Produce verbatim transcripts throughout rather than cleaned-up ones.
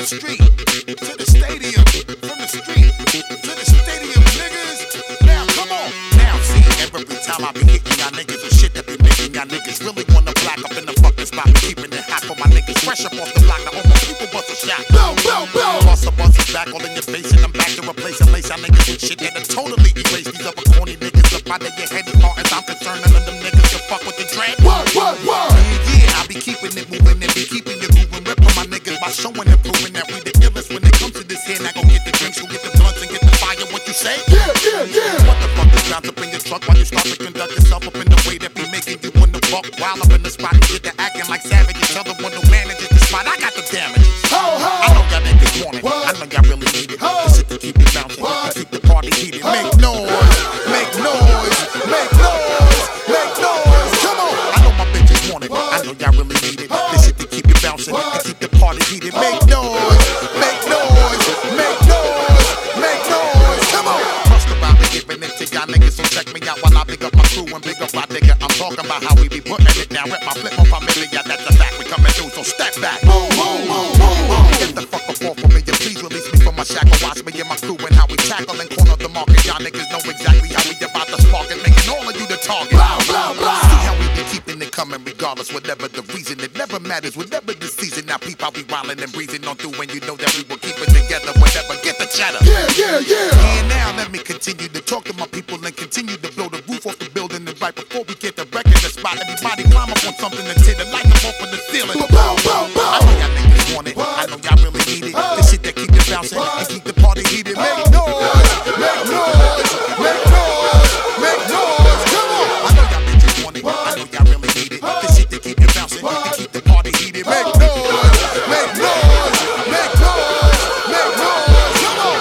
the street to the stadium, from the street to the stadium, niggas. Now, come on. Now, see, every time I be hitting y'all niggas with shit that be making y'all niggas really wanna black up in the fucking spot. Keeping it hot for my niggas fresh up off the block. Now, almost people bust a shot. Boom, boom, boom. Bust a bust is back all in your face, and I'm back to replace and lace y'all niggas with shit that'll totally erase these other corny niggas up out of your head. As far as I'm concerned, none of them niggas can fuck with the dread. What, what, what? Yeah, yeah, I be keeping it moving and be keeping you moving. Ripping my niggas by showing and proving that we the illest when it comes to this here. Now go get the drinks, go get the blunts and get the fire. What you say? Yeah, yeah, yeah. What the fuck is bounce up in your truck while you start to conduct yourself up in the way that be making you wanna buck while up in the spot and get to acting like savages. Tell the one who manages the spot, I got the damages. Ho, ho. I know y'all niggas want it. What? I know y'all really need it. This shit to keep it bouncing, to keep the party heated. Make noise, make noise, make noise, make noise. Come on. I know my bitches want it. I know y'all really need it. This shit to keep it bouncing, to keep the party heated. Make noise, make noise, make noise, make noise. Come on. Trust about me giving it to y'all niggas, so check me out while I big up my crew and big up my nigga. I'm talking about how we be putting it down. Rip my flip on familia, that's the fact we coming through. So step back. Boom, boom, boom, boom, boom. Get the fuck up off of me and please release me from my shackle. Watch me and my crew and how we tackle and corner the market. Y'all niggas know exactly how we about to spark it, making all of you the target. Blah, blah, blah. See how we be keeping it coming regardless, whatever the reason. It never matters, whatever the season. Now peep, I'll be wildin' and breezing on through, and you know that we will keep it together. Whatever, get the chatter. Yeah, yeah, yeah. And now let me continue to talk to my people and continue to blow the roof off the building. And right before we get the record the spot, everybody climb up on something and tear the light up off of the ceiling. Boom, boom, boom. I know y'all niggas want it. I know y'all really need it. This shit that keep it bouncing and keep the party heated. Make noise, make noise, make noise, make noise. Come on. I know y'all bitches want it. I know y'all really need it. This shit that keep it bouncing and keep the party heated. Make noise, make noise, make noise, make noise. Come on.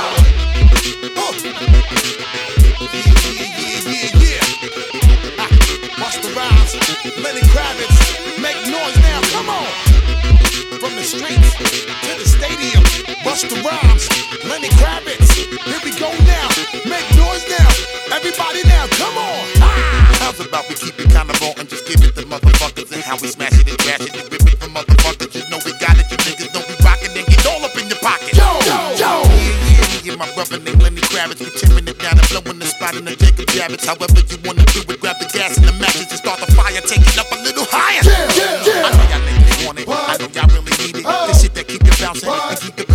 Uh. Yeah, yeah, yeah, yeah. Ah, Busta Rhymes, Lenny Kravitz, make noise now. Come on. From the streets to the stadium, Busta Rhymes, Lenny Kravitz. Here we go now. Make noise now. Everybody now, come on. Ah. How's about we keep it kinda raw and just give it to motherfuckers and how we smash it and crash it and rip it from motherfuckers. You know we got it, you niggas know we rockin' and get all up in your pocket. Yo, yo, yo. Yeah, yeah, yeah, my brother named Lenny Kravitz. We tearing it down and blowing the spot in the Jacob Javits. However you wanna do it, grab the gas and the matches and start the fire, take it up a little higher. Yeah, yeah, yeah. I know y'all niggas want it. I know y'all really need it. This shit that keep it bouncing and keep the